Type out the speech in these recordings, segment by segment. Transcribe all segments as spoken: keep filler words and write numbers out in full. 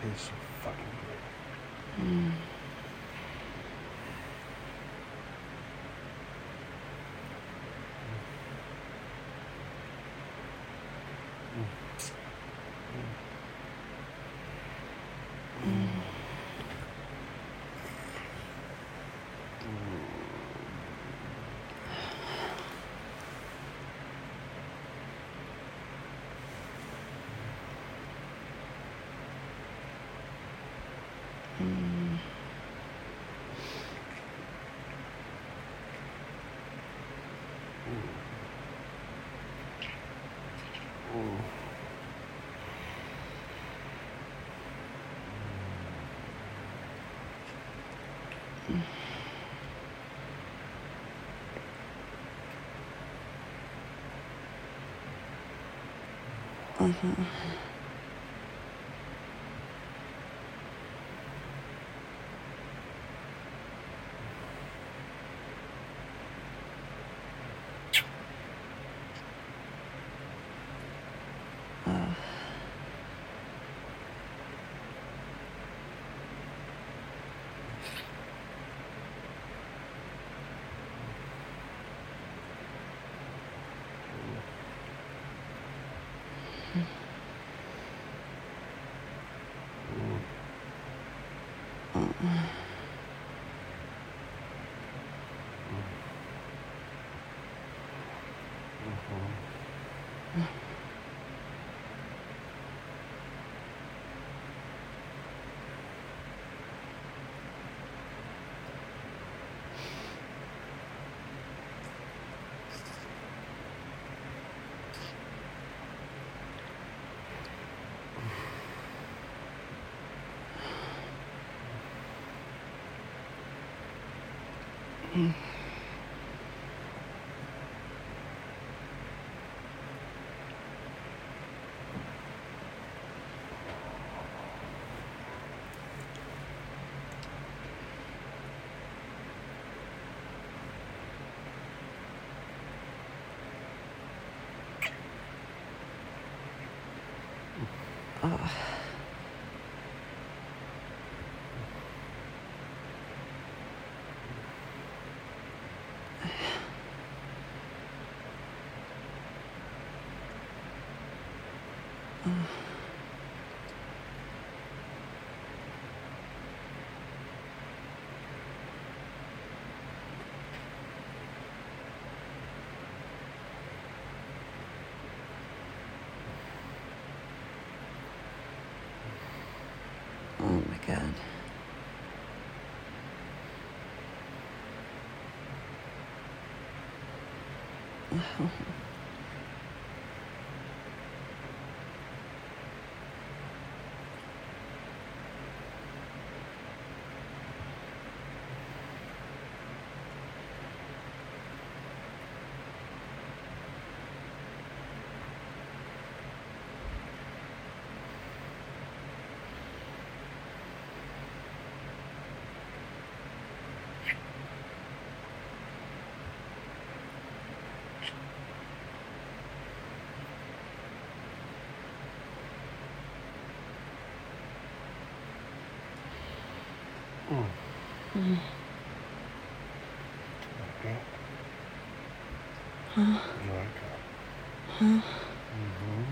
tastes so fucking good. Mm. Mm. Uh-huh. Uh. Uh-uh. Mm. Uh. Uh. Oh my God. Oh. Mm. Mm. Okay. Huh? You like that? Huh? Mm-hmm.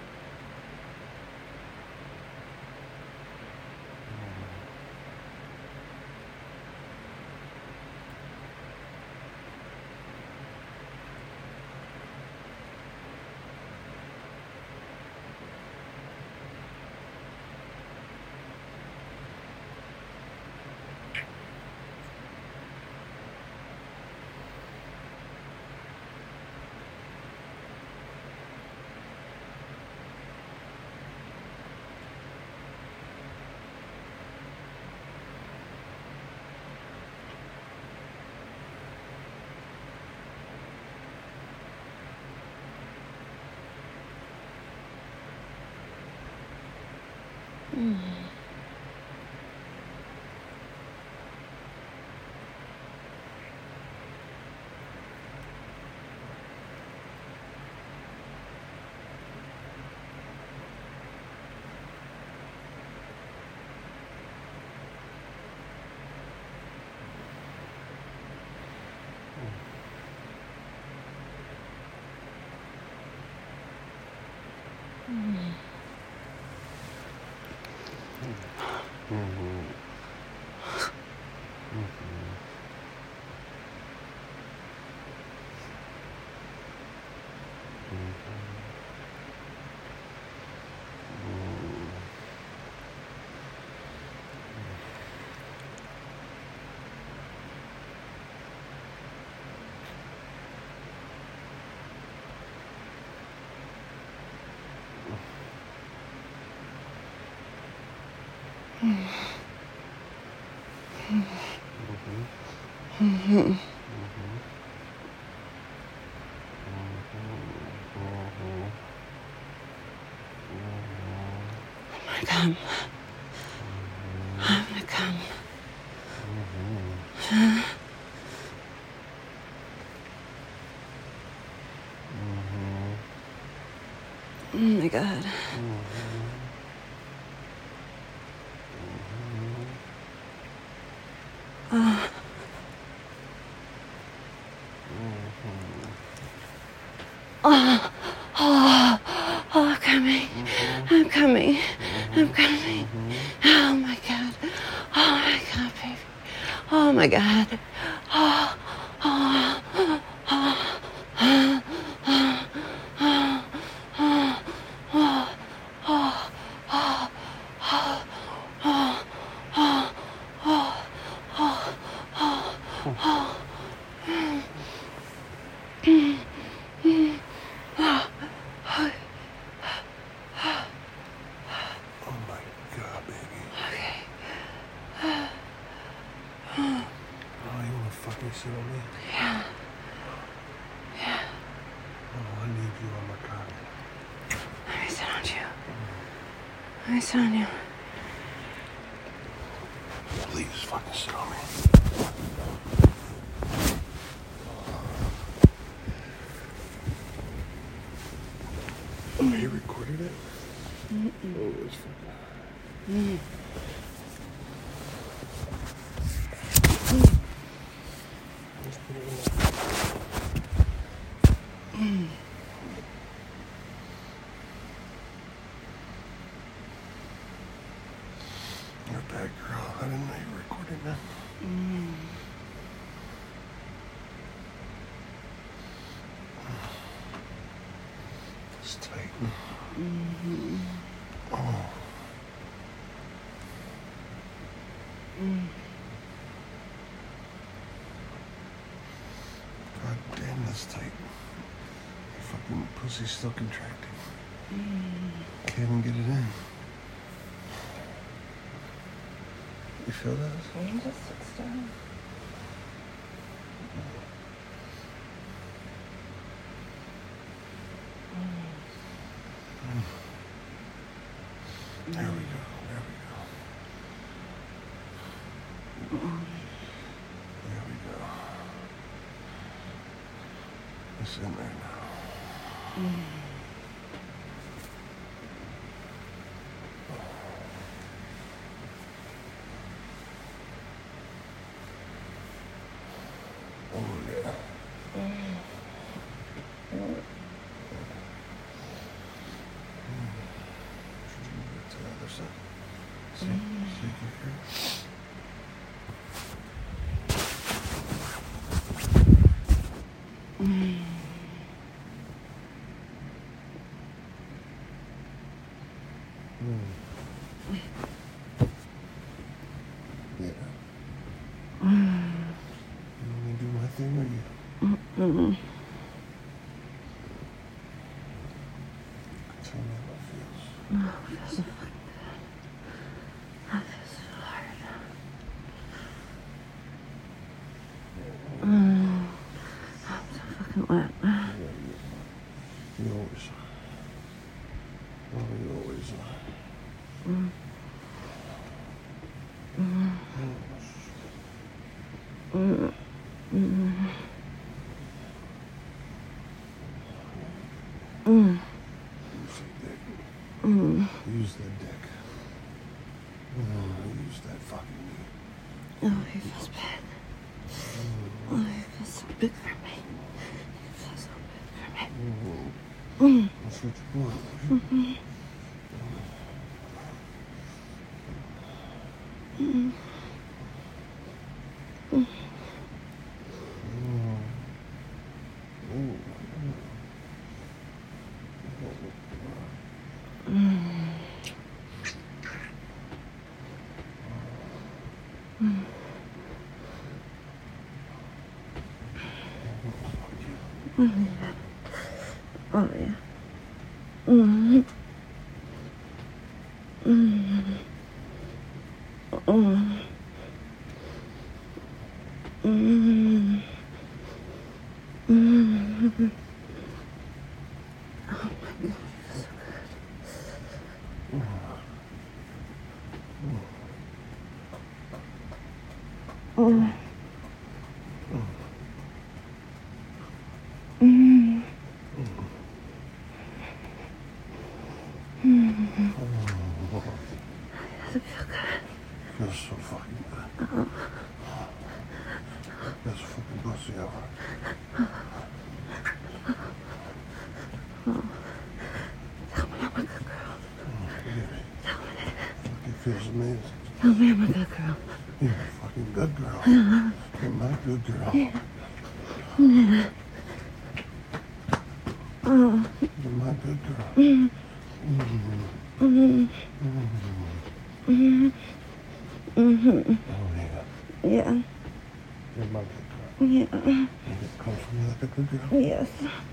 Mm. Mm-hmm. Come. I'm gonna come. Oh my God. Oh. Oh, oh, oh, I'm coming. I'm coming. I'm coming. Oh my God. Oh my God, baby. Oh my God. Oh, oh, oh, oh, oh, oh, oh, oh, oh, oh, oh, oh, oh, oh, oh, oh, oh. Oh my God, baby. Okay. Oh, you wanna fucking sit on me? Yeah. Yeah. Oh, I need you on my car. Let me sit on you. Let me sit on you. Please fucking sit on me. Oh, he recorded it? Mm-mm. Oh, it's fucking... Mm. Let's put it in there. Mm. You're a bad girl. I didn't know you were recording that. Mm. It's tight. Mm-hmm. Oh. Mm. God damn, that's tight. Your fucking pussy's still contracting. Mm. Can't even get it in. You feel that? Can you just sit still? There we go. There we go. There we go. It's in there now. Mm. Oh, yeah. Mm. Should you move it to the other side? See? So you can hear it? Mm. Mm. Yeah. Mm. You want me to do my thing or you? Mm-mm. Tell me how it feels. Oh, it feels so fucking good. That feels so hard. Mm. I'm so fucking wet. Yeah, you, you always are. Oh, you always are. Mm. Mm. Mm. Mm. Mm. Use that dick. Mm. Use that dick. Oh, use that fucking knee. Oh, he feels big. Oh, he feels so big for me. He feels so big for me. Oh, Mm. that's what you want. Mm-hmm. Mm. Mm. Mm. Mm. Mm. Oh yeah. Mm. Mm. Mm-hmm. Oh my God, so good. Mm. Mm. Mm. Does it feel good? Feels so fucking good. Uh-oh. Best fucking pussy ever. Oh. Tell me I'm a good girl. Oh, baby. Tell me. Fucking feels amazing. Tell me I'm a good girl. You're a fucking good girl. Uh-huh. You're my good girl. Yeah. Yeah. Oh. You're my good girl. Mm. Mm-hmm. Mm. Mm-hmm. Mm. Mm-hmm. Oh, yeah. Yeah. You're my good girl. Yeah. You come for me like a good girl? Yes.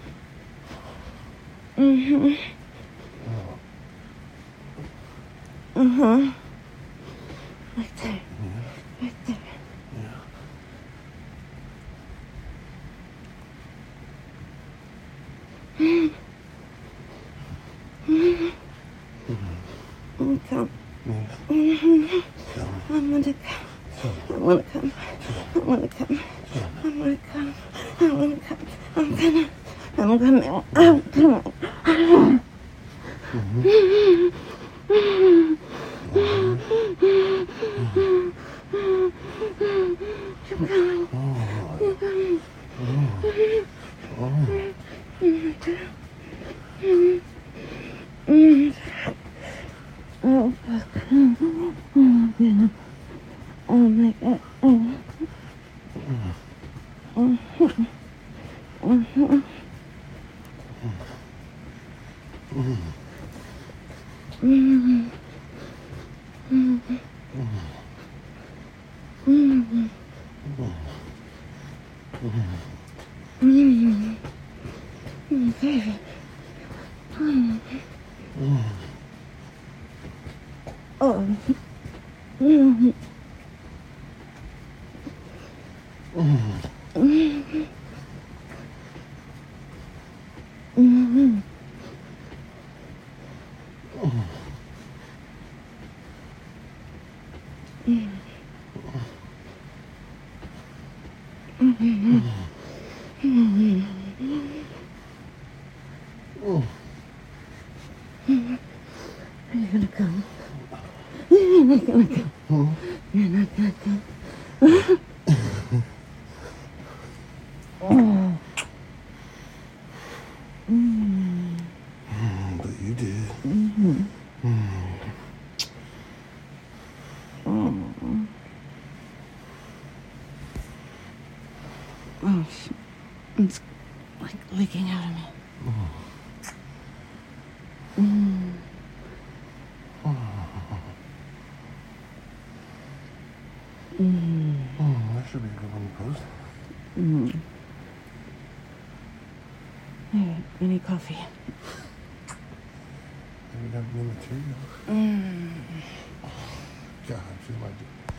Mm-hmm. Oh. Uh-huh. Right there. Yeah. Right there. Yeah. Mm. Mm. Mm-hmm. Come. Yes. Mm-hmm. Tell me. I'm gonna come. I wanna come. I wanna come. I wanna come. I wanna come. I'm gonna. I'm coming. I'm coming. Mm-hmm. I'm coming. Oh. I'm coming. Oh. Oh. Mm. Oh, fuck. Oh, my goodness. Oh, my God. Oh. Uh-huh. Uh-huh. Mm. Mm. Mm. Mm. Mm, baby. Mm. Oh. Mm. Mm. Mm. Are you gonna come? You're not gonna come. You're not gonna come. Oh. Mm. But you did. Mm-hmm. Mm. Oh. Oh, it's like leaking out of me. Mm. Mm. Oh, that should be a good one to post. Mm. Here, I need coffee. We got new material. Mm. God, I feel like it.